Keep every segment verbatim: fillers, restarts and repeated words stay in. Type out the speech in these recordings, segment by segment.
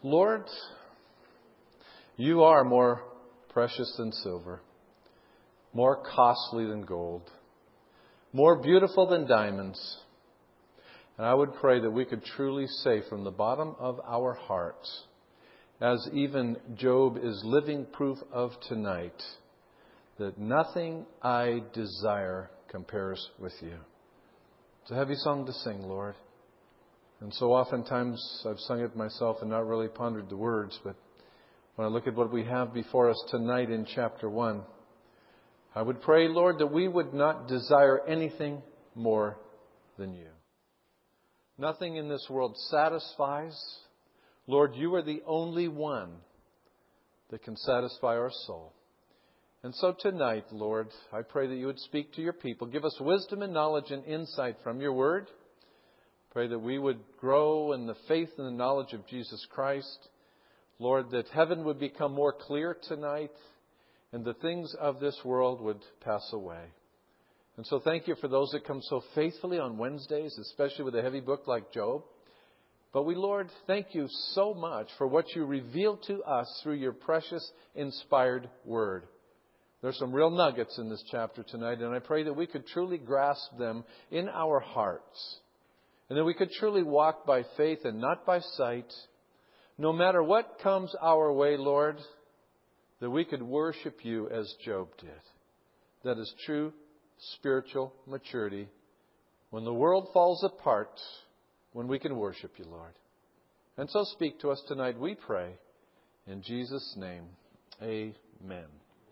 Lord, you are more precious than silver, more costly than gold, more beautiful than diamonds. And I would pray that we could truly say from the bottom of our hearts, as even Job is living proof of tonight, that nothing I desire compares with you. It's a heavy song to sing, Lord. And so oftentimes I've sung it myself and not really pondered the words, but when I look at what we have before us tonight in chapter one, I would pray, Lord, that we would not desire anything more than you. Nothing in this world satisfies. Lord, you are the only one that can satisfy our soul. And so tonight, Lord, I pray that you would speak to your people. Give us wisdom and knowledge and insight from your word. Pray that we would grow in the faith and the knowledge of Jesus Christ. Lord, that heaven would become more clear tonight and the things of this world would pass away. And so thank you for those that come so faithfully on Wednesdays, especially with a heavy book like Job. But we, Lord, thank you so much for what you reveal to us through your precious, inspired word. There's some real nuggets in this chapter tonight, and I pray that we could truly grasp them in our hearts. And that we could truly walk by faith and not by sight. No matter what comes our way, Lord, that we could worship you as Job did. That is true spiritual maturity. When the world falls apart, when we can worship you, Lord. And so speak to us tonight, we pray. In Jesus' name, amen.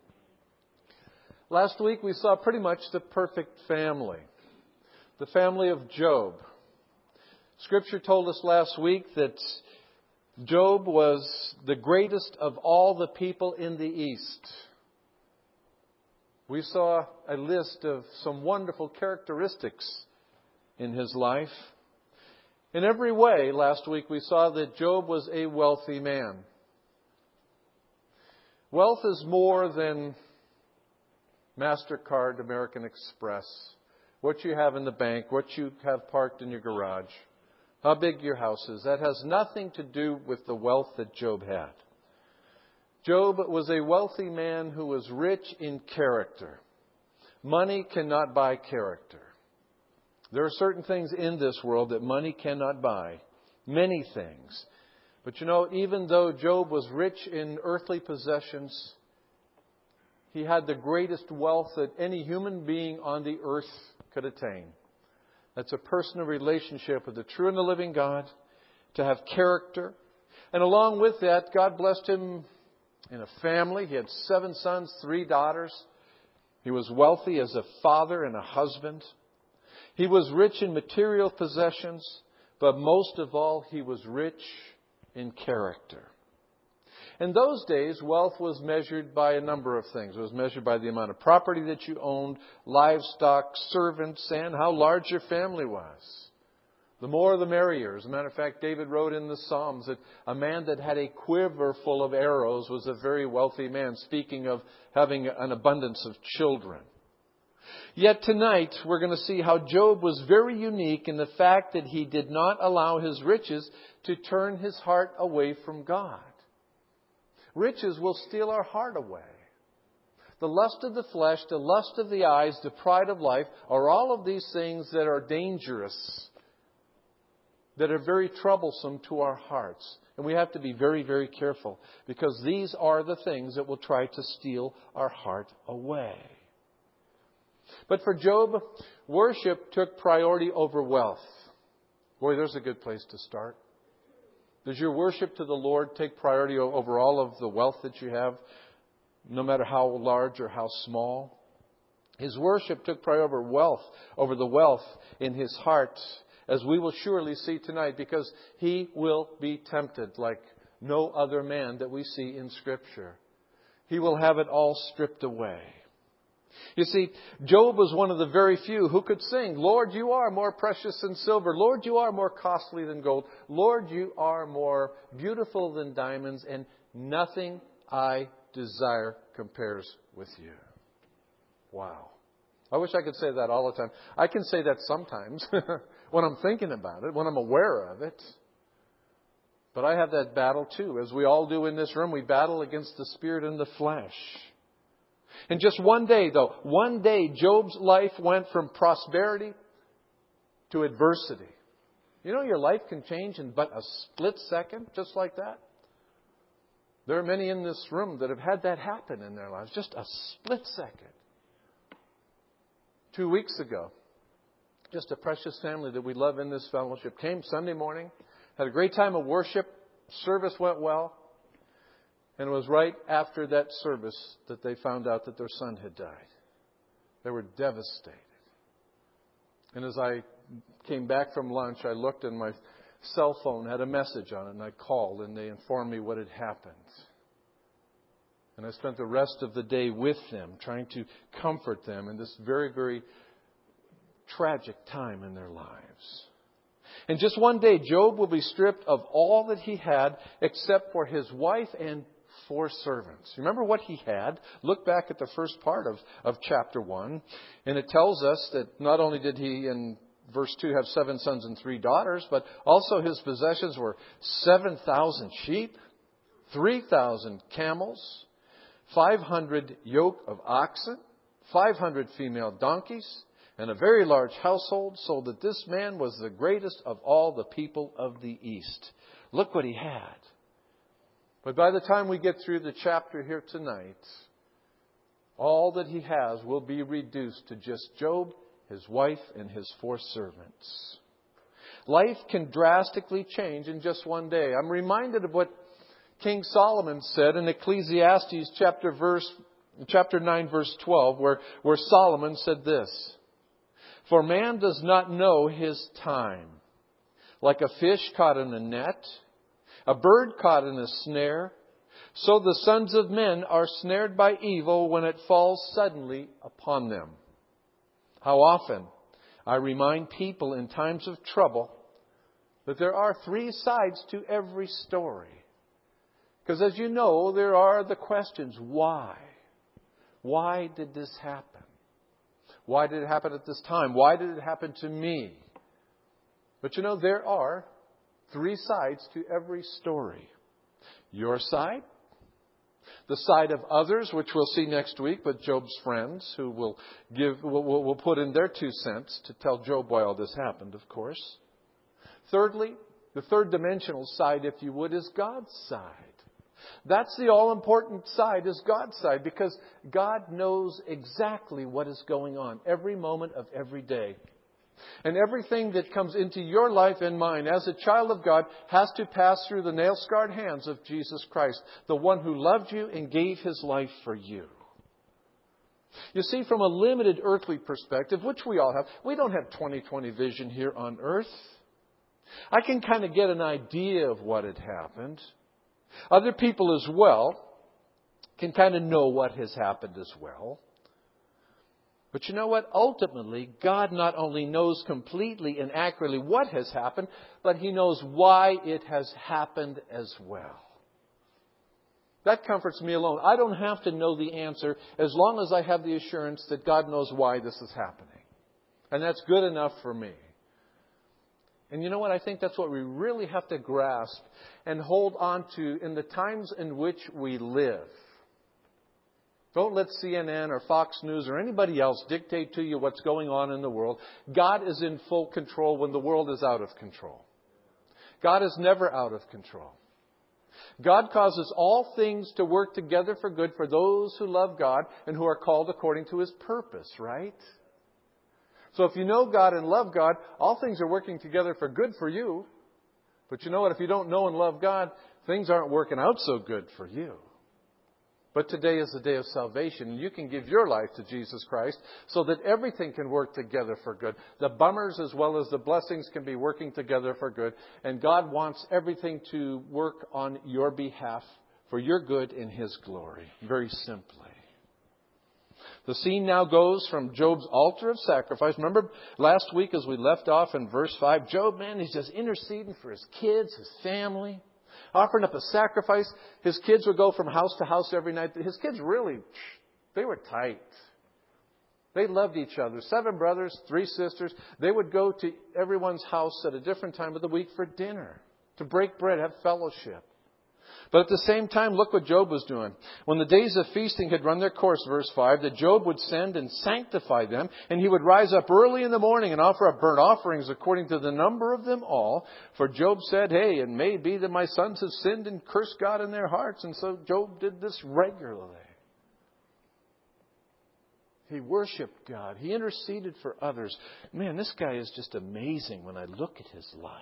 Last week we saw pretty much the perfect family. The family of Job. Scripture told us last week that Job was the greatest of all the people in the East. We saw a list of some wonderful characteristics in his life. In every way, last week we saw that Job was a wealthy man. Wealth is more than MasterCard, American Express, what you have in the bank, what you have parked in your garage, how big your house is. That has nothing to do with the wealth that Job had. Job was a wealthy man who was rich in character. Money cannot buy character. There are certain things in this world that money cannot buy. Many things. But you know, even though Job was rich in earthly possessions, he had the greatest wealth that any human being on the earth could attain. That's a personal relationship with the true and the living God, to have character. And along with that, God blessed him in a family. He had seven sons, three daughters. He was wealthy as a father and a husband. He was rich in material possessions, but most of all, he was rich in character. In those days, wealth was measured by a number of things. It was measured by the amount of property that you owned, livestock, servants, and how large your family was. The more the merrier. As a matter of fact, David wrote in the Psalms that a man that had a quiver full of arrows was a very wealthy man, speaking of having an abundance of children. Yet tonight, we're going to see how Job was very unique in the fact that he did not allow his riches to turn his heart away from God. Riches will steal our heart away. The lust of the flesh, the lust of the eyes, the pride of life are all of these things that are dangerous, that are very troublesome to our hearts. And we have to be very, very careful, because these are the things that will try to steal our heart away. But for Job, worship took priority over wealth. Boy, there's a good place to start. Does your worship to the Lord take priority over all of the wealth that you have, no matter how large or how small? His worship took priority over wealth, over the wealth in his heart, as we will surely see tonight, because he will be tempted like no other man that we see in Scripture. He will have it all stripped away. You see, Job was one of the very few who could sing, Lord, you are more precious than silver. Lord, you are more costly than gold. Lord, you are more beautiful than diamonds, and nothing I desire compares with you. Wow. I wish I could say that all the time. I can say that sometimes when I'm thinking about it, when I'm aware of it. But I have that battle too. As we all do in this room, we battle against the spirit and the flesh. And just one day, though, one day, Job's life went from prosperity to adversity. You know, your life can change in but a split second, just like that. There are many in this room that have had that happen in their lives, just a split second. Two weeks ago, just a precious family that we love in this fellowship came Sunday morning, had a great time of worship, service went well, and it was right after that service that they found out that their son had died. They were devastated. And as I came back from lunch, I looked and my cell phone had a message on it, and I called, and they informed me what had happened. And I spent the rest of the day with them, trying to comfort them in this very, very tragic time in their lives. And just one day, Job will be stripped of all that he had except for his wife and four servants. Remember what he had? Look back at the first part of, of chapter one. And it tells us that not only did he, in verse two, have seven sons and three daughters, but also his possessions were seven thousand sheep, three thousand camels, five hundred yoke of oxen, five hundred female donkeys, and a very large household, so that this man was the greatest of all the people of the East. Look what he had. But by the time we get through the chapter here tonight, all that he has will be reduced to just Job, his wife, and his four servants. Life can drastically change in just one day. I'm reminded of what King Solomon said in Ecclesiastes chapter verse, chapter nine, verse twelve, where, where Solomon said this: "For man does not know his time. Like a fish caught in a net, a bird caught in a snare, so the sons of men are snared by evil when it falls suddenly upon them." How often I remind people in times of trouble that there are three sides to every story. Because as you know, there are the questions, why? Why did this happen? Why did it happen at this time? Why did it happen to me? But you know, there are three sides to every story. Your side, the side of others, which we'll see next week, but Job's friends, who will give, will, will, will put in their two cents to tell Job why all this happened, of course. Thirdly, the third dimensional side, if you would, is God's side. That's the all-important side, is God's side, because God knows exactly what is going on every moment of every day. And everything that comes into your life and mine as a child of God has to pass through the nail-scarred hands of Jesus Christ, the one who loved you and gave His life for you. You see, from a limited earthly perspective, which we all have, we don't have twenty twenty vision here on earth. I can kind of get an idea of what had happened. Other people as well can kind of know what has happened as well. But you know what? Ultimately, God not only knows completely and accurately what has happened, but He knows why it has happened as well. That comforts me alone. I don't have to know the answer as long as I have the assurance that God knows why this is happening. And that's good enough for me. And you know what? I think that's what we really have to grasp and hold on to in the times in which we live. Don't let C N N or Fox News or anybody else dictate to you what's going on in the world. God is in full control when the world is out of control. God is never out of control. God causes all things to work together for good for those who love God and who are called according to His purpose, right? So if you know God and love God, all things are working together for good for you. But you know what? If you don't know and love God, things aren't working out so good for you. But today is the day of salvation. You can give your life to Jesus Christ so that everything can work together for good. The bummers as well as the blessings can be working together for good. And God wants everything to work on your behalf for your good in His glory. Very simply. The scene now goes from Job's altar of sacrifice. Remember last week as we left off in verse five, Job, man, he's just interceding for his kids, his family, offering up a sacrifice. His kids would go from house to house every night. His kids really, they were tight. They loved each other. Seven brothers, three sisters. They would go to everyone's house at a different time of the week for dinner. to break bread, have fellowship. But at the same time, look what Job was doing. When the days of feasting had run their course, verse five, that Job would send and sanctify them, and he would rise up early in the morning and offer up burnt offerings according to the number of them all. For Job said, hey, it may be that my sons have sinned and cursed God in their hearts. And so Job did this regularly. He worshiped God. He interceded for others. Man, this guy is just amazing when I look at his life.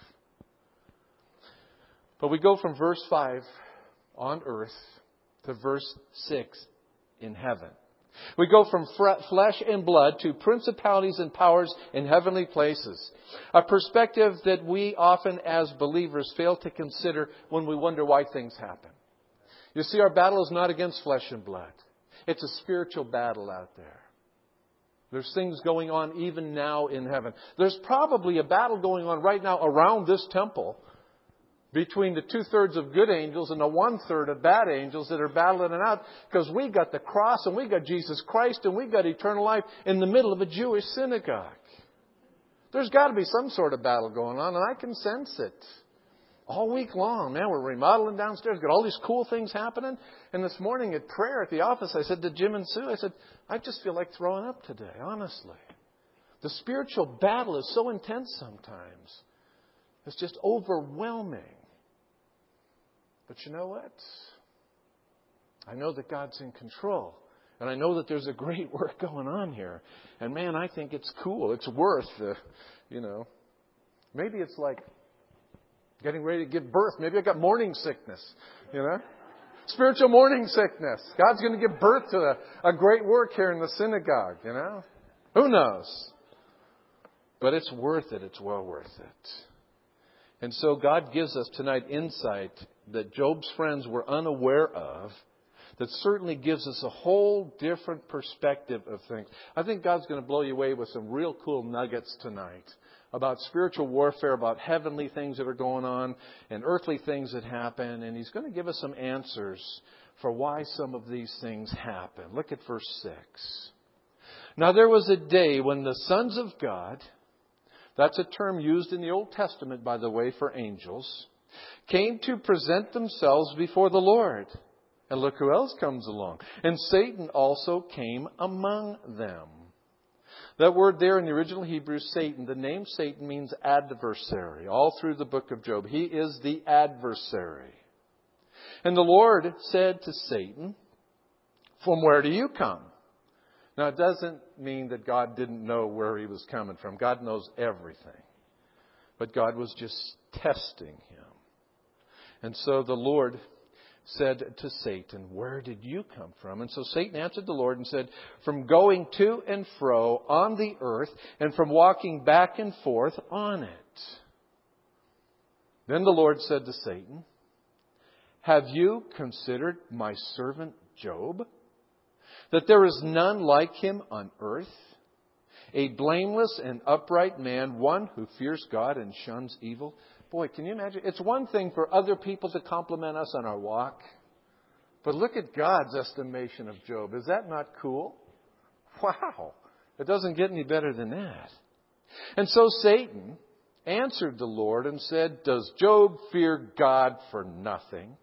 But we go from verse five on earth to verse six in heaven. We go from flesh and blood to principalities and powers in heavenly places. A perspective that we often as believers fail to consider when we wonder why things happen. You see, our battle is not against flesh and blood. It's a spiritual battle out there. There's things going on even now in heaven. There's probably a battle going on right now around this temple between the two-thirds of good angels and the one-third of bad angels that are battling it out, because we got the cross and we got Jesus Christ and we got eternal life in the middle of a Jewish synagogue. There's got to be some sort of battle going on, and I can sense it. All week long, man, we're remodeling downstairs, got all these cool things happening. And this morning at prayer at the office, I said to Jim and Sue, I said, I just feel like throwing up today, honestly. The spiritual battle is so intense sometimes. It's just overwhelming. But you know what? I know that God's in control. And I know that there's a great work going on here. And man, I think it's cool. It's worth, uh, you know, maybe it's like getting ready to give birth. Maybe I got morning sickness, you know. Spiritual morning sickness. God's going to give birth to a, a great work here in the synagogue, you know. Who knows? But it's worth it. It's well worth it. And so God gives us tonight insight that Job's friends were unaware of, that certainly gives us a whole different perspective of things. I think God's going to blow you away with some real cool nuggets tonight about spiritual warfare, about heavenly things that are going on and earthly things that happen. And He's going to give us some answers for why some of these things happen. Look at verse six. Now there was a day when the sons of God, that's a term used in the Old Testament, by the way, for angels, came to present themselves before the Lord. And look who else comes along. And Satan also came among them. That word there in the original Hebrew, Satan, the name Satan means adversary. All through the book of Job, he is the adversary. And the Lord said to Satan, from where do you come? Now, it doesn't mean that God didn't know where he was coming from. God knows everything. But God was just testing him. And so the Lord said to Satan, where did you come from? And so Satan answered the Lord and said, from going to and fro on the earth and from walking back and forth on it. Then the Lord said to Satan, have you considered my servant Job? That there is none like him on earth, a blameless and upright man, one who fears God and shuns evil. Boy, can you imagine? It's one thing for other people to compliment us on our walk. But look at God's estimation of Job. Is that not cool? Wow. It doesn't get any better than that. And so Satan answered the Lord and said, does Job fear God for nothing?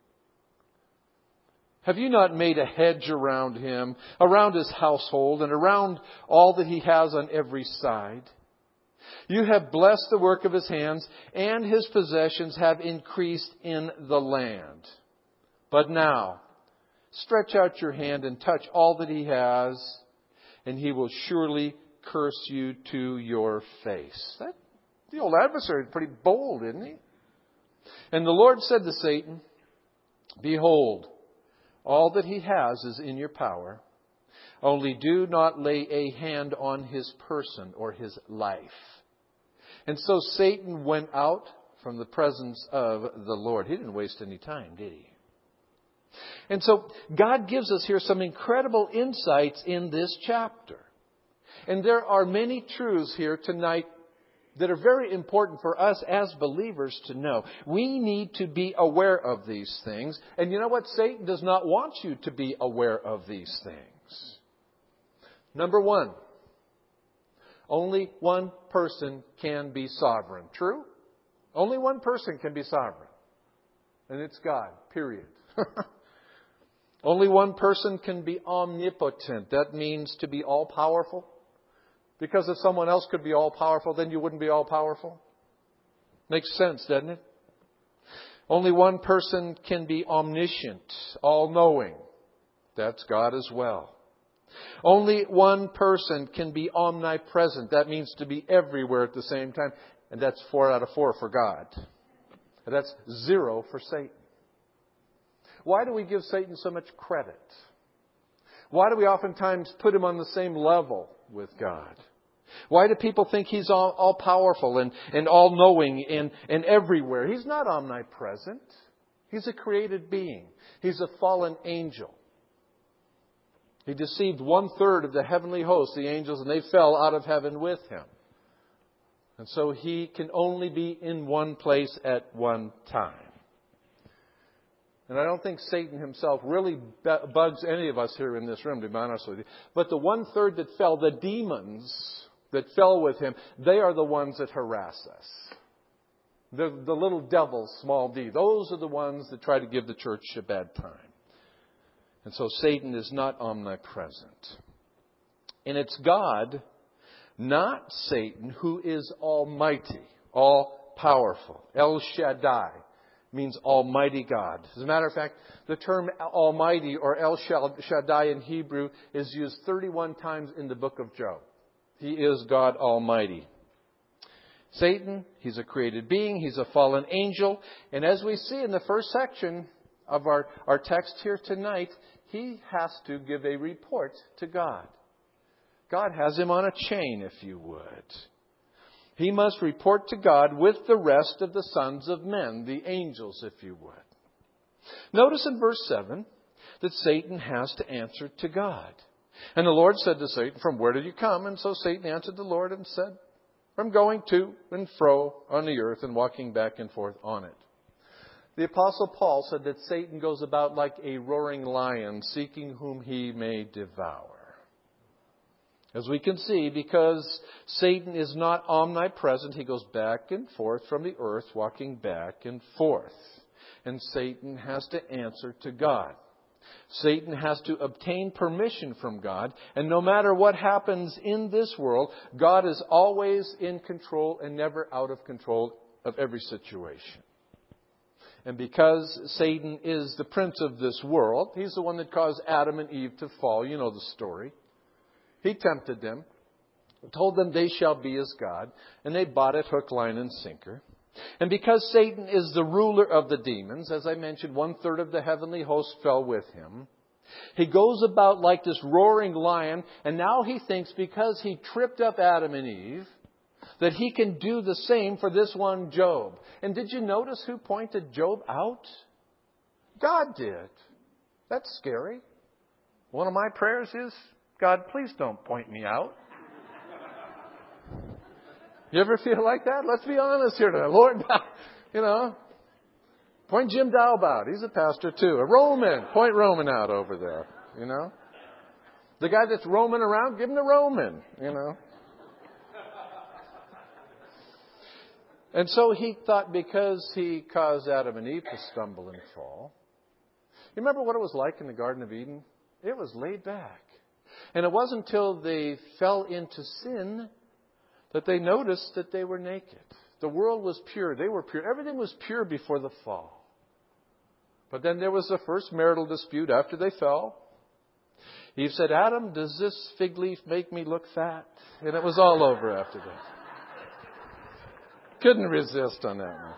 Have you not made a hedge around him, around his household, and around all that he has on every side? You have blessed the work of his hands, and his possessions have increased in the land. But now, stretch out your hand and touch all that he has, and he will surely curse you to your face. That, the old adversary is pretty bold, isn't he? And the Lord said to Satan, behold, all that he has is in your power. Only do not lay a hand on his person or his life. And so Satan went out from the presence of the Lord. He didn't waste any time, did he? And so God gives us here some incredible insights in this chapter. And there are many truths here tonight that are very important for us as believers to know. We need to be aware of these things. And you know what? Satan does not want you to be aware of these things. Number one, only one person can be sovereign. True? Only one person can be sovereign. And it's God, period. Only one person can be omnipotent. That means to be all-powerful. Because if someone else could be all-powerful, then you wouldn't be all-powerful. Makes sense, doesn't it? Only one person can be omniscient, all-knowing. That's God as well. Only one person can be omnipresent. That means to be everywhere at the same time. And that's four out of four for God. And that's zero for Satan. Why do we give Satan so much credit? Why do we oftentimes put him on the same level with God? Why do people think he's all, all powerful and, and all knowing and, and everywhere? He's not omnipresent. He's a created being. He's a fallen angel. He deceived one third of the heavenly host, the angels, and they fell out of heaven with him. And so he can only be in one place at one time. And I don't think Satan himself really bugs any of us here in this room, to be honest with you. But the one third that fell, the demons that fell with him, they are the ones that harass us. The, the little devils, small d, those are the ones that try to give the church a bad time. And so Satan is not omnipresent. And it's God, not Satan, who is almighty, all-powerful. El Shaddai means Almighty God. As a matter of fact, the term Almighty or El Shaddai in Hebrew is used thirty-one times in the book of Job. He is God Almighty. Satan, he's a created being. He's a fallen angel. And as we see in the first section of our, our text here tonight, he has to give a report to God. God has him on a chain, if you would. He must report to God with the rest of the sons of men, the angels, if you would. Notice in verse seven that Satan has to answer to God. And the Lord said to Satan, "From where did you come?" And so Satan answered the Lord and said, "From going to and fro on the earth and walking back and forth on it." The Apostle Paul said that Satan goes about like a roaring lion, seeking whom he may devour. As we can see, because Satan is not omnipresent, he goes back and forth from the earth, walking back and forth. And Satan has to answer to God. Satan has to obtain permission from God. And no matter what happens in this world, God is always in control and never out of control of every situation. And because Satan is the prince of this world, he's the one that caused Adam and Eve to fall. You know the story. He tempted them, told them they shall be as God, and they bought it hook, line, and sinker. And because Satan is the ruler of the demons, as I mentioned, one third of the heavenly host fell with him. He goes about like this roaring lion, and now he thinks because he tripped up Adam and Eve, that he can do the same for this one Job. And did you notice who pointed Job out? God did. That's scary. One of my prayers is, God, please don't point me out. You ever feel like that? Let's be honest here tonight. Lord, you know, point Jim Daub out. He's a pastor too. A Roman. Point Roman out over there, you know. The guy that's roaming around, give him the Roman, you know. And so he thought because he caused Adam and Eve to stumble and fall. You remember what it was like in the Garden of Eden? It was laid back. And it wasn't until they fell into sin that they noticed that they were naked. The world was pure. They were pure. Everything was pure before the fall. But then there was the first marital dispute after they fell. Eve said, "Adam, does this fig leaf make me look fat?" And it was all over after that. Couldn't resist on that one.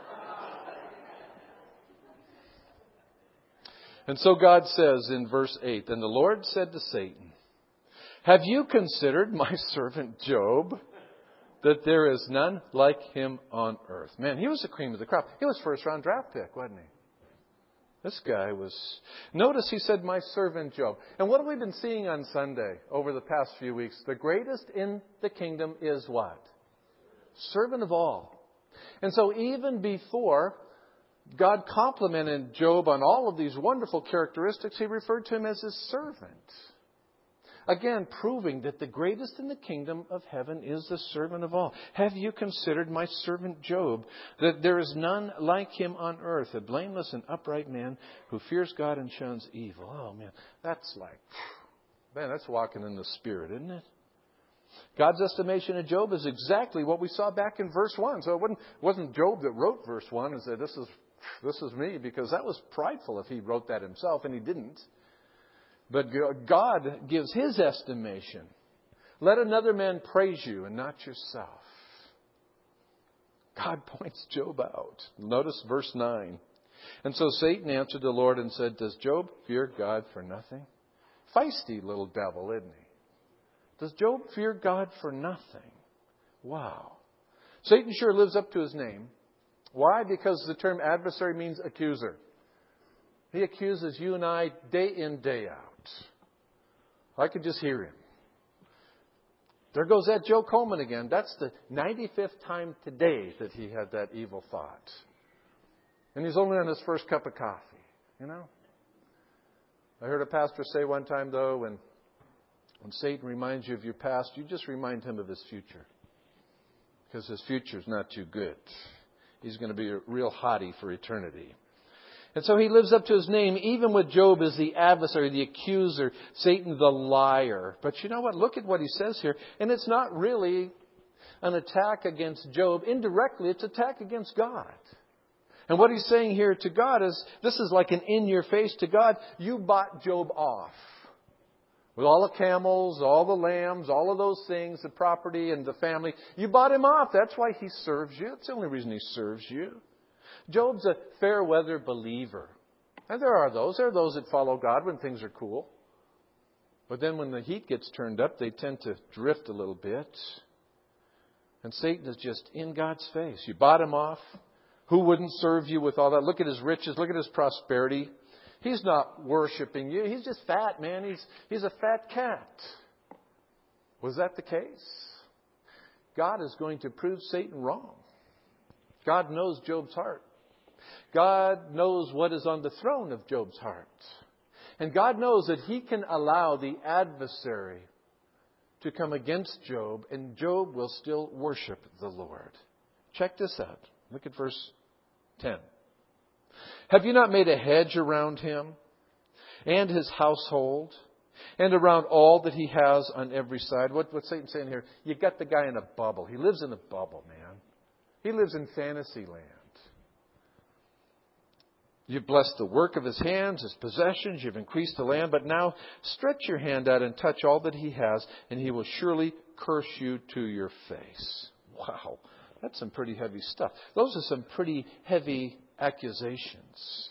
And so God says in verse eight, "And the Lord said to Satan, have you considered my servant Job, that there is none like him on earth?" Man, he was the cream of the crop. He was first round draft pick, wasn't he? This guy was... Notice he said, "my servant Job." And what have we been seeing on Sunday over the past few weeks? The greatest in the kingdom is what? Servant of all. And so even before God complimented Job on all of these wonderful characteristics, he referred to him as his servant. Again, proving that the greatest in the kingdom of heaven is the servant of all. Have you considered my servant Job, that there is none like him on earth, a blameless and upright man who fears God and shuns evil? Oh, man, that's like, man, that's walking in the Spirit, isn't it? God's estimation of Job is exactly what we saw back in verse one. So it wasn't, wasn't Job that wrote verse one and said, this is, this is me, because that was prideful if he wrote that himself, and he didn't. But God gives His estimation. Let another man praise you and not yourself. God points Job out. Notice verse nine. And so Satan answered the Lord and said, does Job fear God for nothing? Feisty little devil, isn't he? Does Job fear God for nothing? Wow. Satan sure lives up to his name. Why? Because the term adversary means accuser. He accuses you and I day in, day out. I could just hear him. There goes that Joe Coleman again. That's the ninety-fifth time today that he had that evil thought. And he's only on his first cup of coffee, you know. I heard a pastor say one time, though, when, when Satan reminds you of your past, you just remind him of his future. Because his future is not too good. He's going to be a real hottie for eternity. And so he lives up to his name, even with Job as the adversary, the accuser, Satan the liar. But you know what? Look at what he says here. And it's not really an attack against Job. Indirectly, it's an attack against God. And what he's saying here to God is, this is like an in-your-face to God. You bought Job off. With all the camels, all the lambs, all of those things, the property and the family. You bought him off. That's why he serves you. That's the only reason he serves you. Job's a fair-weather believer. And there are those. There are those that follow God when things are cool. But then when the heat gets turned up, they tend to drift a little bit. And Satan is just in God's face. You bought him off. Who wouldn't serve you with all that? Look at his riches. Look at his prosperity. He's not worshiping you. He's just fat, man. He's, he's a fat cat. Was that the case? God is going to prove Satan wrong. God knows Job's heart. God knows what is on the throne of Job's heart. And God knows that He can allow the adversary to come against Job, and Job will still worship the Lord. Check this out. Look at verse ten. Have you not made a hedge around him and his household and around all that he has on every side? What, what's Satan saying here? You got the guy in a bubble. He lives in a bubble, man. He lives in fantasy land. You've blessed the work of his hands, his possessions. You've increased the land. But now stretch your hand out and touch all that he has, and he will surely curse you to your face. Wow. That's some pretty heavy stuff. Those are some pretty heavy accusations.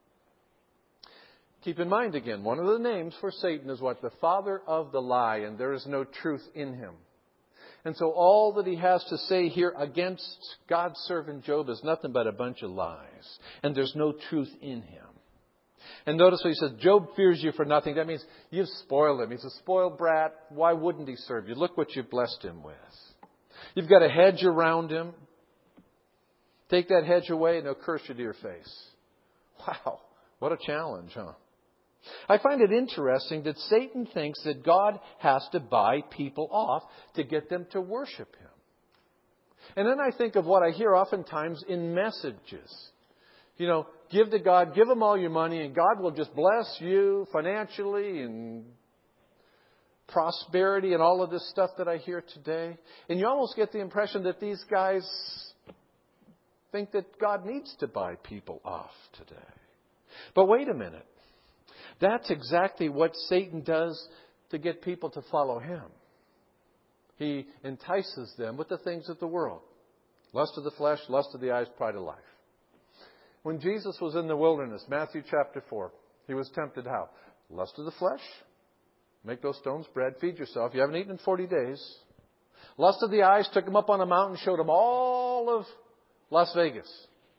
Keep in mind again, one of the names for Satan is what? The father of the lie, and there is no truth in him. And so all that he has to say here against God's servant Job is nothing but a bunch of lies. And there's no truth in him. And notice what he says, Job fears you for nothing. That means you've spoiled him. He's a spoiled brat. Why wouldn't he serve you? Look what you've blessed him with. You've got a hedge around him. Take that hedge away and he'll curse you to your face. Wow, what a challenge, huh? I find it interesting that Satan thinks that God has to buy people off to get them to worship Him. And then I think of what I hear oftentimes in messages. You know, give to God, give Him all your money, and God will just bless you financially and prosperity and all of this stuff that I hear today. And you almost get the impression that these guys think that God needs to buy people off today. But wait a minute. That's exactly what Satan does to get people to follow him. He entices them with the things of the world. Lust of the flesh, lust of the eyes, pride of life. When Jesus was in the wilderness, Matthew chapter four, He was tempted how? Lust of the flesh. Make those stones bread. Feed yourself. You haven't eaten in forty days. Lust of the eyes. Took Him up on a mountain. Showed Him all of Las Vegas.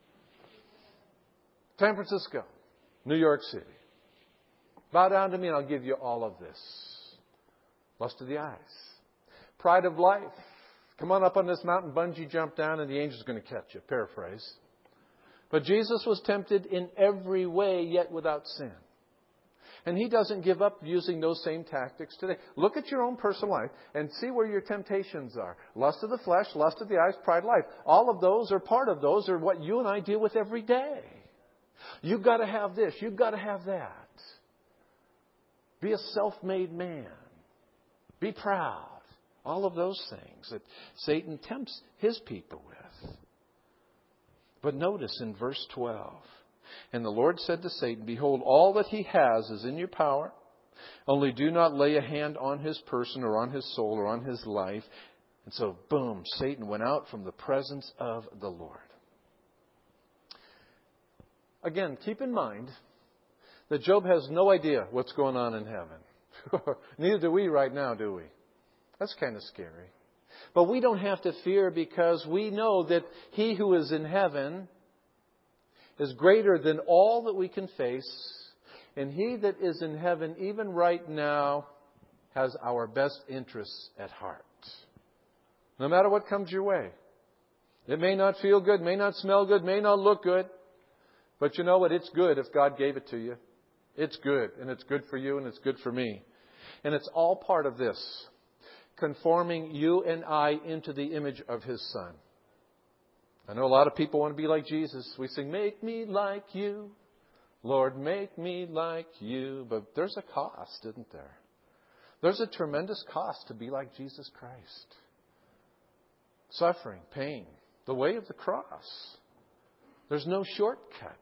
San Francisco. New York City. Bow down to me and I'll give you all of this. Lust of the eyes. Pride of life. Come on up on this mountain, bungee jump down, and the angel's going to catch you. Paraphrase. But Jesus was tempted in every way, yet without sin. And He doesn't give up using those same tactics today. Look at your own personal life and see where your temptations are. Lust of the flesh, lust of the eyes, pride of life. All of those, or part of those, are what you and I deal with every day. You've got to have this. You've got to have that. Be a self-made man. Be proud. All of those things that Satan tempts his people with. But notice in verse twelve. And the Lord said to Satan, behold, all that he has is in your power. Only do not lay a hand on his person or on his soul or on his life. And so, boom, Satan went out from the presence of the Lord. Again, keep in mind that Job has no idea what's going on in heaven. Neither do we right now, do we? That's kind of scary. But we don't have to fear because we know that He who is in heaven is greater than all that we can face. And He that is in heaven, even right now, has our best interests at heart. No matter what comes your way. It may not feel good, may not smell good, may not look good. But you know what? It's good if God gave it to you. It's good. And it's good for you and it's good for me. And it's all part of this. Conforming you and I into the image of His Son. I know a lot of people want to be like Jesus. We sing, make me like you. Lord, make me like you. But there's a cost, isn't there? There's a tremendous cost to be like Jesus Christ. Suffering, pain, the way of the cross. There's no shortcut.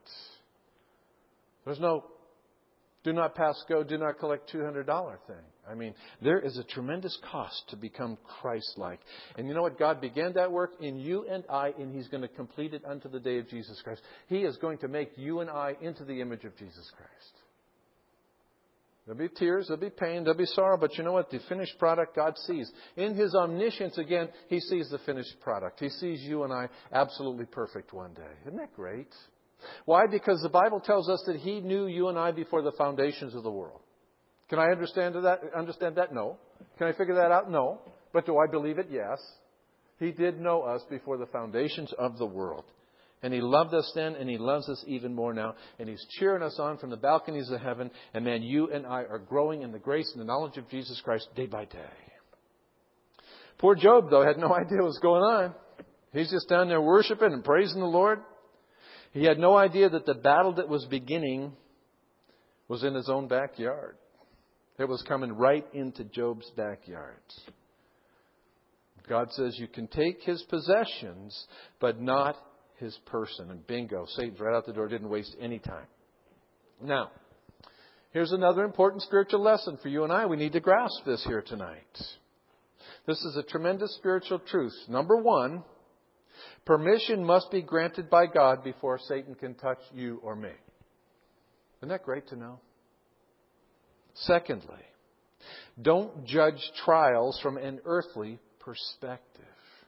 There's no do not pass go, do not collect two hundred dollars thing. I mean, there is a tremendous cost to become Christ-like. And you know what? God began that work in you and I, and He's going to complete it unto the day of Jesus Christ. He is going to make you and I into the image of Jesus Christ. There'll be tears, there'll be pain, there'll be sorrow, but you know what? The finished product God sees. In His omniscience, again, He sees the finished product. He sees you and I absolutely perfect one day. Isn't that great? Why? Because the Bible tells us that He knew you and I before the foundations of the world. Can I understand that? Understand that? No. Can I figure that out? No. But do I believe it? Yes. He did know us before the foundations of the world. And He loved us then, and He loves us even more now. And He's cheering us on from the balconies of heaven. And man, you and I are growing in the grace and the knowledge of Jesus Christ day by day. Poor Job, though, had no idea what was going on. He's just down there worshiping and praising the Lord. He had no idea that the battle that was beginning was in his own backyard. It was coming right into Job's backyard. God says you can take his possessions, but not his person. And bingo, Satan's right out the door, didn't waste any time. Now, here's another important spiritual lesson for you and I. We need to grasp this here tonight. This is a tremendous spiritual truth. Number one, permission must be granted by God before Satan can touch you or me. Isn't that great to know? Secondly, don't judge trials from an earthly perspective.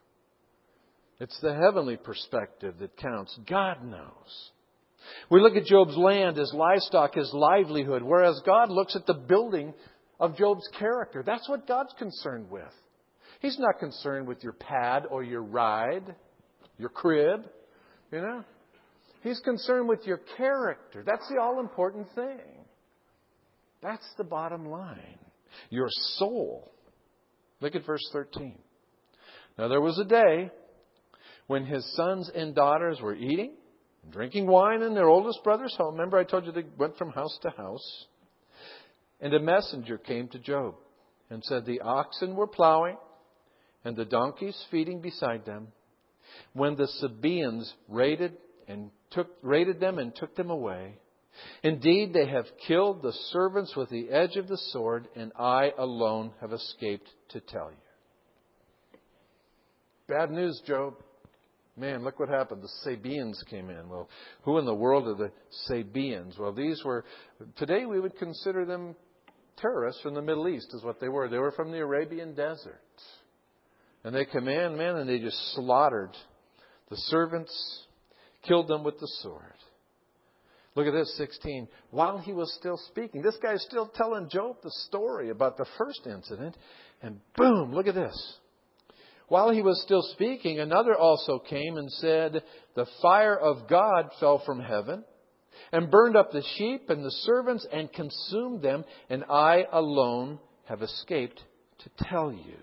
It's the heavenly perspective that counts. God knows. We look at Job's land, his livestock, his livelihood, whereas God looks at the building of Job's character. That's what God's concerned with. He's not concerned with your pad or your ride, your crib, you know. He's concerned with your character. That's the all-important thing. That's the bottom line. Your soul. Look at verse thirteen. Now there was a day when his sons and daughters were eating and drinking wine in their oldest brother's home. Remember I told you they went from house to house. And a messenger came to Job and said, the oxen were plowing and the donkeys feeding beside them when the Sabaeans raided and took raided them and took them away. Indeed, they have killed the servants with the edge of the sword, and I alone have escaped to tell you. Bad news, Job. Man, look what happened. The Sabaeans came in. Well, who in the world are the Sabaeans? Well, these were, today we would consider them terrorists from the Middle East, is what they were. They were from the Arabian desert. And they come in, man, and they just slaughtered the servants, killed them with the sword. Look at this, sixteen. While he was still speaking, this guy's still telling Job the story about the first incident. And boom, look at this. While he was still speaking, another also came and said, the fire of God fell from heaven and burned up the sheep and the servants and consumed them, and I alone have escaped to tell you.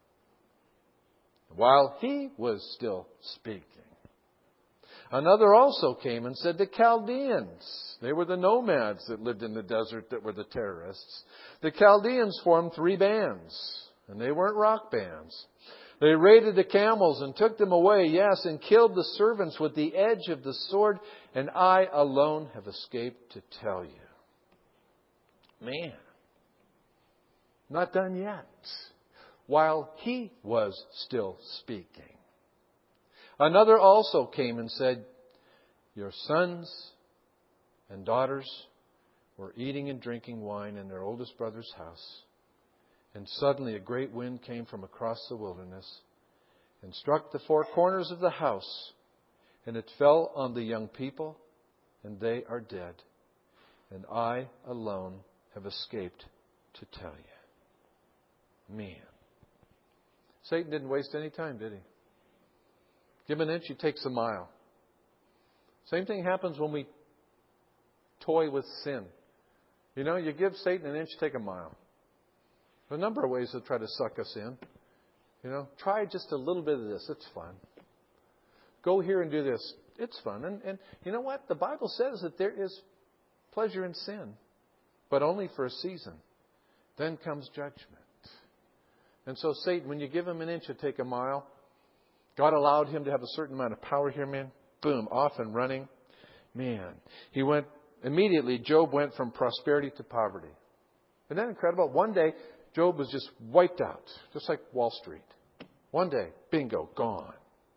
While he was still speaking, another also came and said, the Chaldeans. They were the nomads that lived in the desert that were the terrorists. The Chaldeans formed three bands, and they weren't rock bands. They raided the camels and took them away, yes, and killed the servants with the edge of the sword, and I alone have escaped to tell you. Man, not done yet. While he was still speaking, another also came and said, your sons and daughters were eating and drinking wine in their oldest brother's house. And suddenly a great wind came from across the wilderness and struck the four corners of the house. And it fell on the young people, and they are dead. And I alone have escaped to tell you. Man. Satan didn't waste any time, did he? Give an inch, he takes a mile. Same thing happens when we toy with sin. You know, you give Satan an inch, take a mile. There are a number of ways to try to suck us in. You know, try just a little bit of this. It's fun. Go here and do this. It's fun. And, and you know what? The Bible says that there is pleasure in sin, but only for a season. Then comes judgment. And so Satan, when you give him an inch, you take a mile. God allowed him to have a certain amount of power here, man. Boom, off and running. Man, he went, immediately Job went from prosperity to poverty. Isn't that incredible? One day, Job was just wiped out, just like Wall Street. One day, bingo, gone.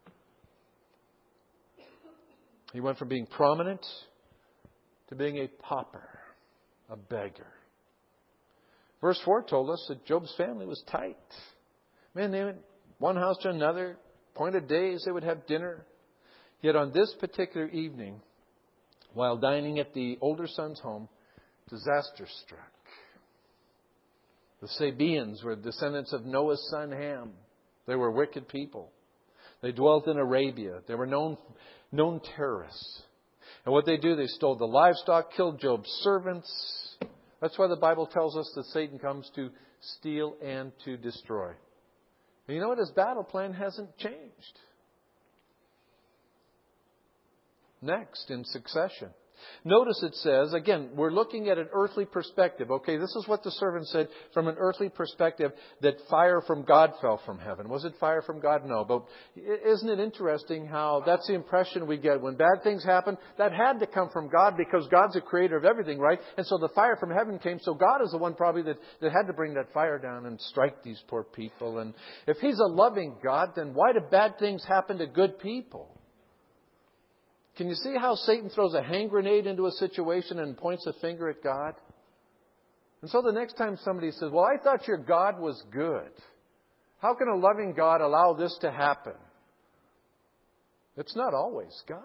He went from being prominent to being a pauper, a beggar. Verse four told us that Job's family was tight. Man, they went one house to another, appointed days they would have dinner. Yet on this particular evening, while dining at the older son's home, disaster struck. The Sabaeans were descendants of Noah's son Ham. They were wicked people. They dwelt in Arabia. They were known, known terrorists. And what they do, they stole the livestock, killed Job's servants. That's why the Bible tells us that Satan comes to steal and to destroy. And you know what? His battle plan hasn't changed. Next, in succession. Notice it says, again, we're looking at an earthly perspective. Okay, this is what the servant said from an earthly perspective, that fire from God fell from heaven. Was it fire from God? No. But isn't it interesting how that's the impression we get when bad things happen? That had to come from God because God's the creator of everything, right? And so the fire from heaven came. So God is the one probably that, that had to bring that fire down and strike these poor people. And if He's a loving God, then why do bad things happen to good people? Can you see how Satan throws a hand grenade into a situation and points a finger at God? And so the next time somebody says, well, I thought your God was good. How can a loving God allow this to happen? It's not always God.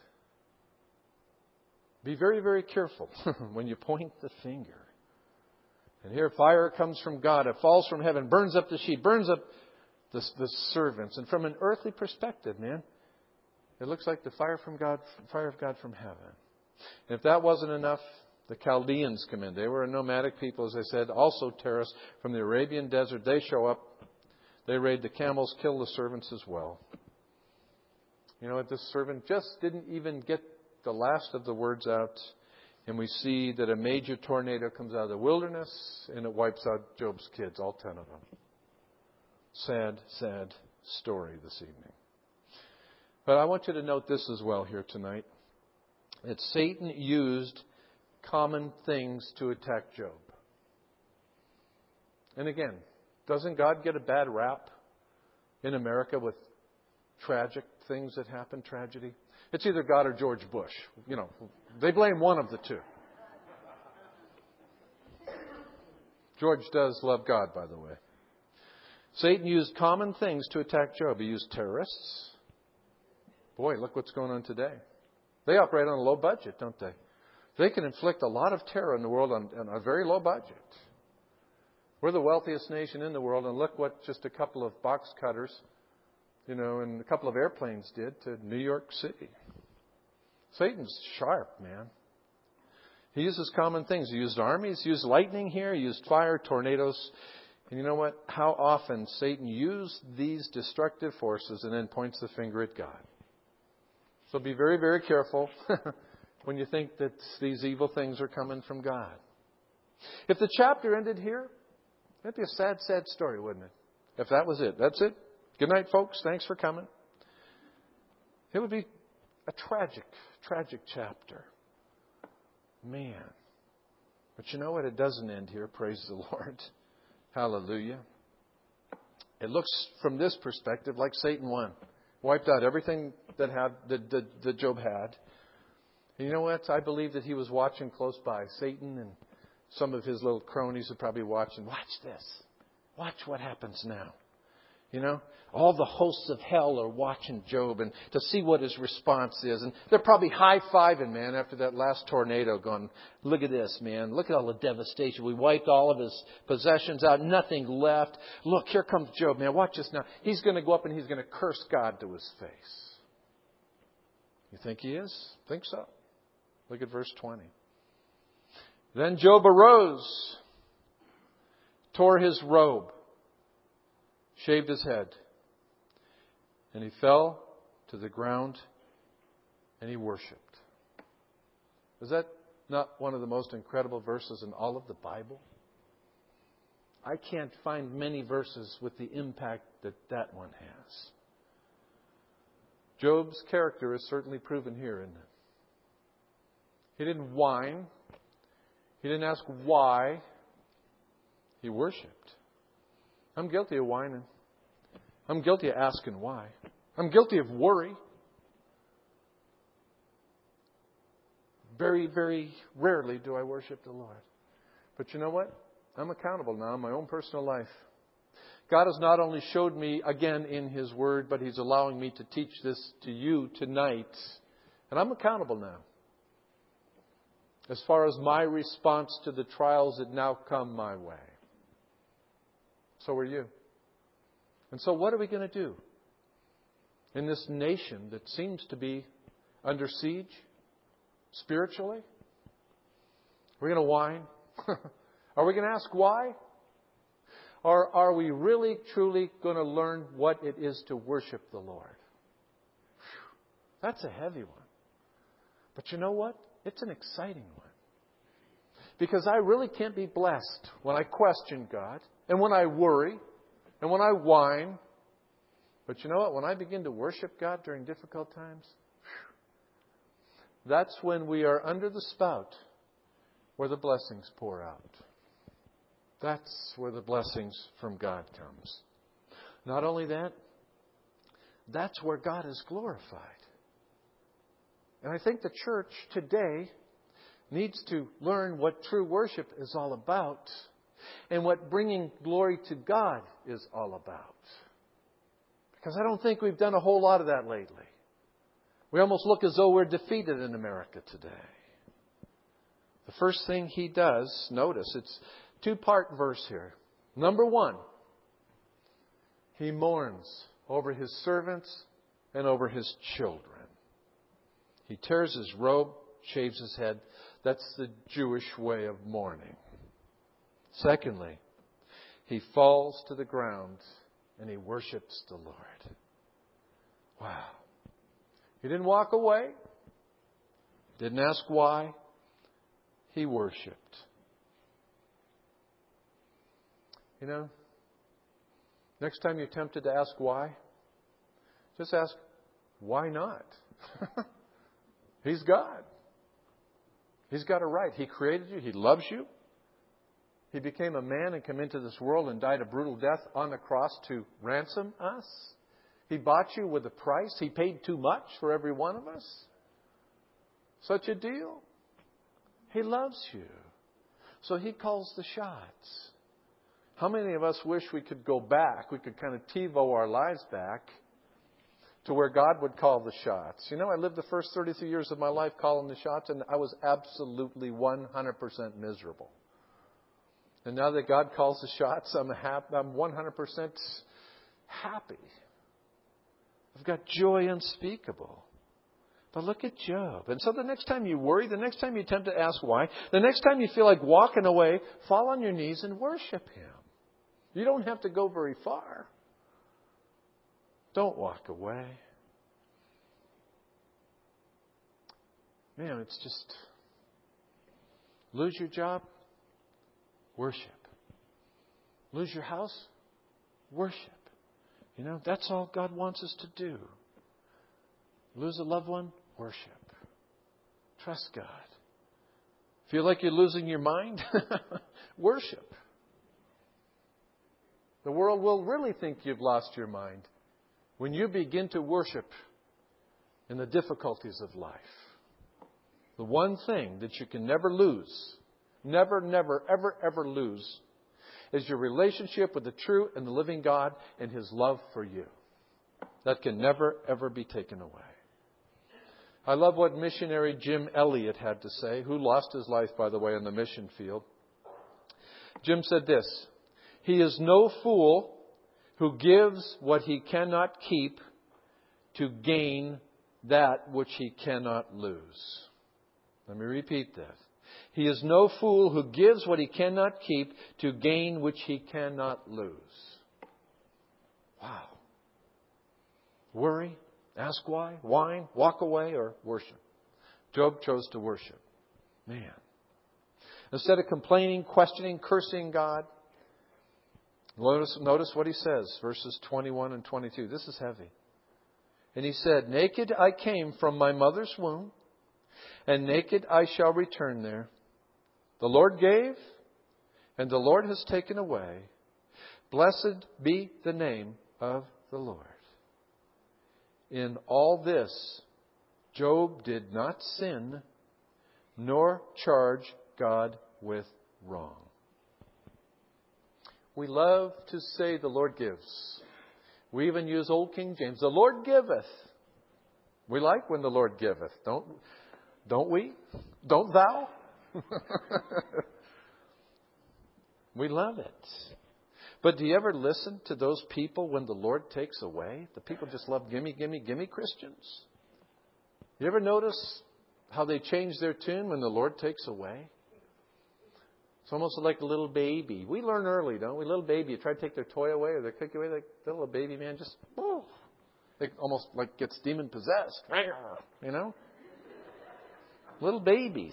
Be very, very careful when you point the finger. And here fire comes from God. It falls from heaven, burns up the sheep, burns up the, the servants. And from an earthly perspective, man, it looks like the fire from God, fire of God from heaven. And if that wasn't enough, the Chaldeans come in. They were a nomadic people, as I said, also terrorists from the Arabian desert. They show up. They raid the camels, kill the servants as well. You know what? This servant just didn't even get the last of the words out. And we see that a major tornado comes out of the wilderness and it wipes out Job's kids, all ten of them. Sad, sad story this evening. But I want you to note this as well here tonight. That Satan used common things to attack Job. And again, doesn't God get a bad rap in America with tragic things that happen, tragedy? It's either God or George Bush. You know, they blame one of the two. George does love God, by the way. Satan used common things to attack Job. He used terrorists. Boy, look what's going on today. They operate on a low budget, don't they? They can inflict a lot of terror in the world on, on a very low budget. We're the wealthiest nation in the world, and look what just a couple of box cutters, you know, and a couple of airplanes did to New York City. Satan's sharp, man. He uses common things. He used armies. He used lightning here. He used fire, tornadoes. And you know what? How often Satan used these destructive forces and then points the finger at God. So be very, very careful when you think that these evil things are coming from God. If the chapter ended here, that'd be a sad, sad story, wouldn't it? If that was it. That's it. Good night, folks. Thanks for coming. It would be a tragic, tragic chapter. Man. But you know what? It doesn't end here. Praise the Lord. Hallelujah. It looks from this perspective like Satan won. Wiped out everything that had that, that, that Job had. And you know what? I believe that he was watching close by. Satan and some of his little cronies are probably watching. Watch this. Watch what happens now. You know, all the hosts of hell are watching Job and to see what his response is. And they're probably high-fiving, man, after that last tornado going, look at this, man. Look at all the devastation. We wiped all of his possessions out. Nothing left. Look, here comes Job, man. Watch this now. He's going to go up and he's going to curse God to his face. You think he is? Think so. Look at verse twenty. Then Job arose, tore his robe, shaved his head, and he fell to the ground and he worshipped. Is that not one of the most incredible verses in all of the Bible? I can't find many verses with the impact that that one has. Job's character is certainly proven here, isn't it? He didn't whine. He didn't ask why. He worshipped. I'm guilty of whining. I'm guilty of asking why. I'm guilty of worry. Very, very rarely do I worship the Lord. But you know what? I'm accountable now in my own personal life. God has not only showed me again in His Word, but He's allowing me to teach this to you tonight. And I'm accountable now. As far as my response to the trials that now come my way. So are you. And so what are we going to do in this nation that seems to be under siege spiritually? Are we going to whine? Are we going to ask why? Or are we really, truly going to learn what it is to worship the Lord? That's a heavy one. But you know what? It's an exciting one. Because I really can't be blessed when I question God and when I worry and when I whine. But you know what? When I begin to worship God during difficult times, that's when we are under the spout where the blessings pour out. That's where the blessings from God comes. Not only that, that's where God is glorified. And I think the church today needs to learn what true worship is all about and what bringing glory to God is all about. Because I don't think we've done a whole lot of that lately. We almost look as though we're defeated in America today. The first thing he does, notice, it's a two-part verse here. Number one, he mourns over his servants and over his children. He tears his robe, shaves his head. That's the Jewish way of mourning. Secondly, he falls to the ground and he worships the Lord. Wow. He didn't walk away. Didn't ask why. He worshipped. You know, next time you're tempted to ask why, just ask, why not? He's God. He's got a right. He created you. He loves you. He became a man and came into this world and died a brutal death on the cross to ransom us. He bought you with a price. He paid too much for every one of us. Such a deal. He loves you. So He calls the shots. How many of us wish we could go back? We could kind of TiVo our lives back to where God would call the shots. You know, I lived the first thirty-three years of my life calling the shots, and I was absolutely one hundred percent miserable. And now that God calls the shots, I'm happy, I'm one hundred percent happy. I've got joy unspeakable. But look at Job. And so the next time you worry, the next time you attempt to ask why, the next time you feel like walking away, fall on your knees and worship Him. You don't have to go very far. Don't walk away. Man, it's just, lose your job, worship. Lose your house, worship. You know, that's all God wants us to do. Lose a loved one, worship. Trust God. Feel like you're losing your mind? Worship. The world will really think you've lost your mind when you begin to worship in the difficulties of life. The one thing that you can never lose, never, never, ever, ever lose, is your relationship with the true and the living God and His love for you. That can never, ever be taken away. I love what missionary Jim Elliot had to say, who lost his life, by the way, on the mission field. Jim said this, "He is no fool who gives what he cannot keep to gain that which he cannot lose." Let me repeat that. He is no fool who gives what he cannot keep to gain which he cannot lose. Wow. Worry, ask why, whine, walk away, or worship. Job chose to worship. Man. Instead of complaining, questioning, cursing God, notice, notice what he says, verses twenty-one and twenty-two. This is heavy. And he said, "Naked I came from my mother's womb, and naked I shall return there. The Lord gave, and the Lord has taken away. Blessed be the name of the Lord." In all this, Job did not sin, nor charge God with wrong. We love to say the Lord gives. We even use Old King James. The Lord giveth. We like when the Lord giveth. Don't, don't we? Don't thou? We love it. But do you ever listen to those people when the Lord takes away? The people just love gimme, gimme, gimme Christians. You ever notice how they change their tune when the Lord takes away? It's almost like a little baby. We learn early, don't we? Little baby, you try to take their toy away or their cookie away, like the little baby man just, oh, it almost like gets demon possessed. You know? Little babies.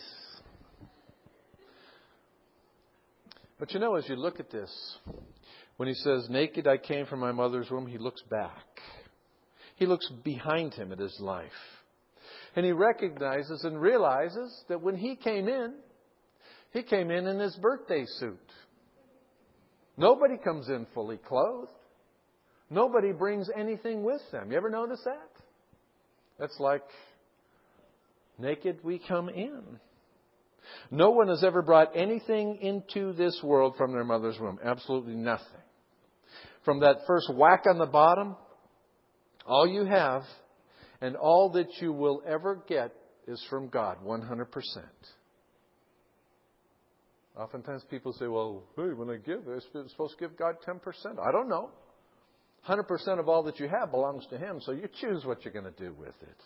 But you know, as you look at this, when he says, "Naked I came from my mother's womb," he looks back. He looks behind him at his life. And he recognizes and realizes that when he came in, he came in in his birthday suit. Nobody comes in fully clothed. Nobody brings anything with them. You ever notice that? That's like, naked we come in. No one has ever brought anything into this world from their mother's womb. Absolutely nothing. From that first whack on the bottom, all you have and all that you will ever get is from God, one hundred percent. Oftentimes people say, well, hey, when I give, I'm supposed to give God ten percent. I don't know. one hundred percent of all that you have belongs to Him, so you choose what you're going to do with it.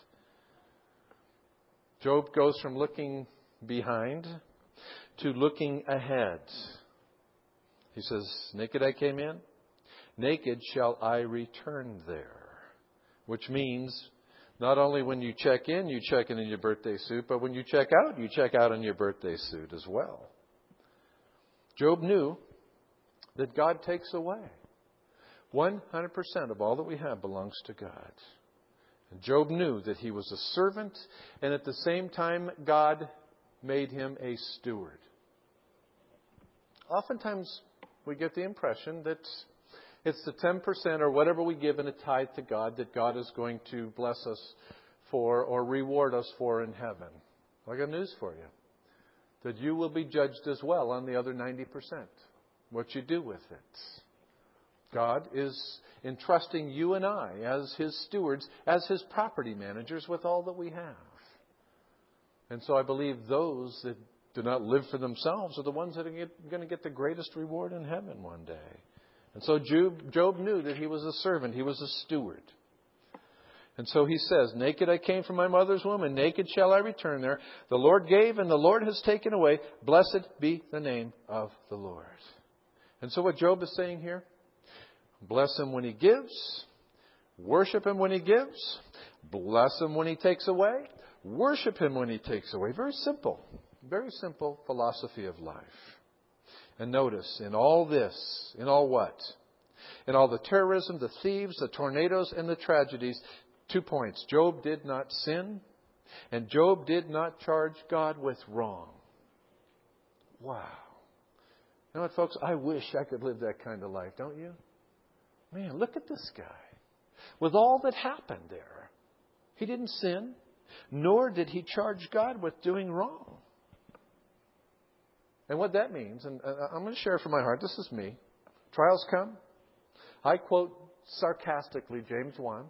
Job goes from looking behind to looking ahead. He says, "Naked I came in, naked shall I return there." Which means not only when you check in, you check in in your birthday suit, but when you check out, you check out in your birthday suit as well. Job knew that God takes away. one hundred percent of all that we have belongs to God. And Job knew that he was a servant, and at the same time, God made him a steward. Oftentimes, we get the impression that it's the ten percent or whatever we give in a tithe to God that God is going to bless us for or reward us for in heaven. I got news for you. That you will be judged as well on the other ninety percent. What you do with it. God is entrusting you and I as His stewards, as His property managers with all that we have. And so I believe those that do not live for themselves are the ones that are going to get the greatest reward in heaven one day. And so Job, Job knew that he was a servant. He was a steward. And so he says, naked I came from my mother's womb, and naked shall I return there. The Lord gave, and the Lord has taken away. Blessed be the name of the Lord. And so what Job is saying here, bless Him when He gives, worship Him when He gives, bless Him when He takes away, worship Him when He takes away. Very simple, very simple philosophy of life. And notice, in all this, in all what? In all the terrorism, the thieves, the tornadoes, and the tragedies, two points. Job did not sin, and Job did not charge God with wrong. Wow. You know what, folks? I wish I could live that kind of life, don't you? Man, look at this guy. With all that happened there, he didn't sin, nor did he charge God with doing wrong. And what that means, and I'm going to share from my heart, this is me. Trials come. I quote sarcastically James one.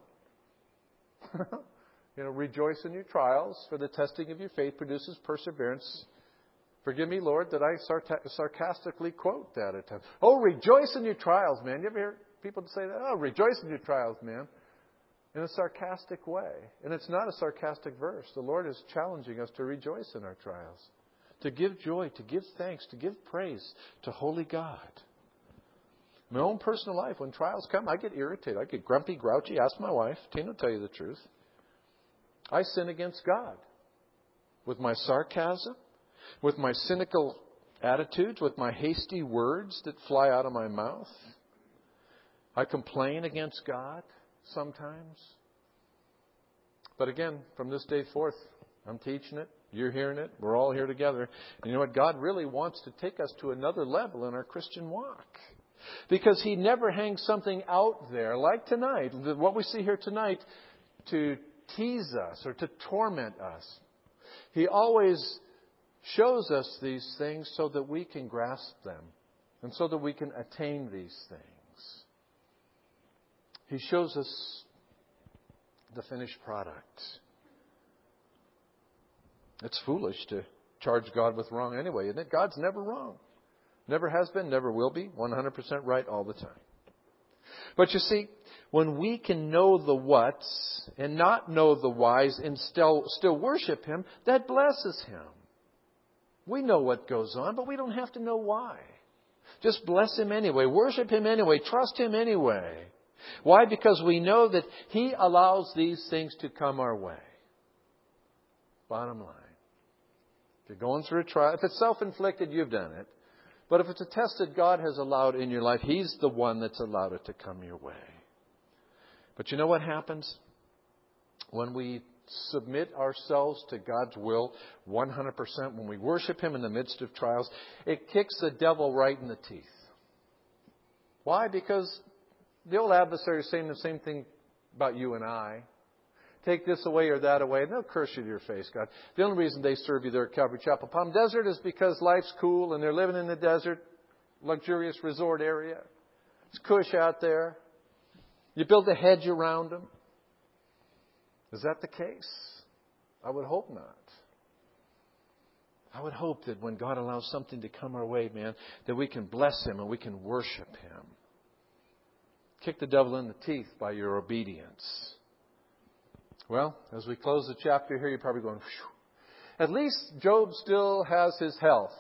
You know, rejoice in your trials, for the testing of your faith produces perseverance. Forgive me, Lord, that I sarcastically quote that at times. Oh, rejoice in your trials, man. You ever hear people say that? Oh, rejoice in your trials, man. In a sarcastic way. And it's not a sarcastic verse. The Lord is challenging us to rejoice in our trials. To give joy, to give thanks, to give praise to holy God. My own personal life, when trials come, I get irritated. I get grumpy, grouchy. Ask my wife. Tina will tell you the truth. I sin against God. With my sarcasm, with my cynical attitudes, with my hasty words that fly out of my mouth. I complain against God sometimes. But again, from this day forth, I'm teaching it. You're hearing it. We're all here together. And you know what? God really wants to take us to another level in our Christian walk. Because He never hangs something out there like tonight, what we see here tonight, to tease us or to torment us. He always shows us these things so that we can grasp them and so that we can attain these things. He shows us the finished product. It's foolish to charge God with wrong anyway, isn't it? God's never wrong. Never has been, never will be. one hundred percent right all the time. But you see, when we can know the whats and not know the whys and still, still worship Him, that blesses Him. We know what goes on, but we don't have to know why. Just bless Him anyway. Worship Him anyway. Trust Him anyway. Why? Because we know that He allows these things to come our way. Bottom line. If you're going through a trial, if it's self-inflicted, you've done it. But if it's a test that God has allowed in your life, He's the one that's allowed it to come your way. But you know what happens? When we submit ourselves to God's will one hundred percent, when we worship Him in the midst of trials, it kicks the devil right in the teeth. Why? Because the old adversary is saying the same thing about you and I. Take this away or that away, and they'll curse you to your face, God. The only reason they serve you there at Calvary Chapel Palm Desert is because life's cool and they're living in the desert, luxurious resort area. It's cush out there. You build a hedge around them. Is that the case? I would hope not. I would hope that when God allows something to come our way, man, that we can bless Him and we can worship Him. Kick the devil in the teeth by your obedience. Well, as we close the chapter here, you're probably going, phew. At least Job still has his health.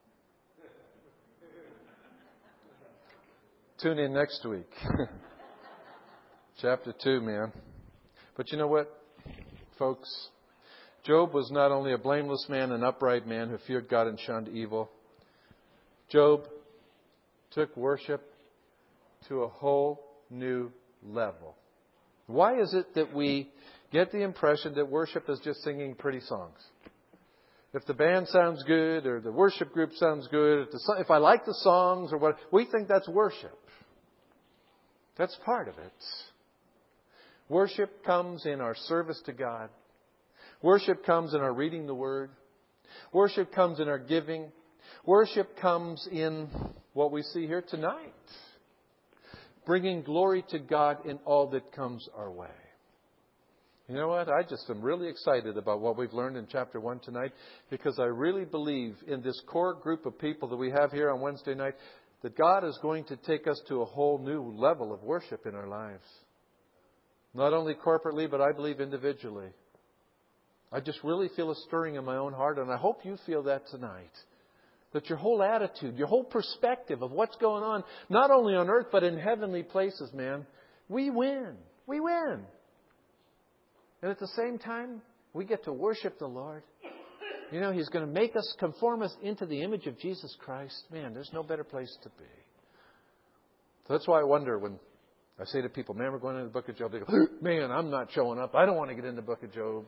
Tune in next week. Chapter two, man. But you know what, folks? Job was not only a blameless man, an upright man who feared God and shunned evil. Job took worship to a whole new level. Why is it that we get the impression that worship is just singing pretty songs? If the band sounds good or the worship group sounds good, if, the, if I like the songs or what, we think that's worship. That's part of it. Worship comes in our service to God. Worship comes in our reading the Word. Worship comes in our giving. Worship comes in what we see here tonight. Bringing glory to God in all that comes our way. You know what? I just am really excited about what we've learned in chapter one tonight, because I really believe in this core group of people that we have here on Wednesday night that God is going to take us to a whole new level of worship in our lives. Not only corporately, but I believe individually. I just really feel a stirring in my own heart, and I hope you feel that tonight. That your whole attitude, your whole perspective of what's going on, not only on earth, but in heavenly places, man, we win. We win. And at the same time, we get to worship the Lord. You know, He's going to make us, conform us into the image of Jesus Christ. Man, there's no better place to be. So that's why I wonder when I say to people, man, we're going into the book of Job. They go, man, I'm not showing up. I don't want to get in the book of Job.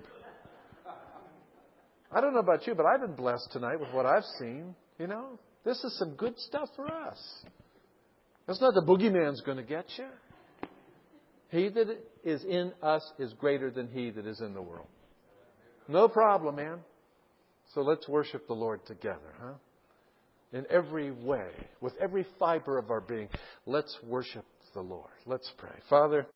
I don't know about you, but I've been blessed tonight with what I've seen. You know, this is some good stuff for us. That's not the boogeyman's going to get you. He that is in us is greater than he that is in the world. No problem, man. So let's worship the Lord together, huh? In every way, with every fiber of our being, let's worship the Lord. Let's pray. Father,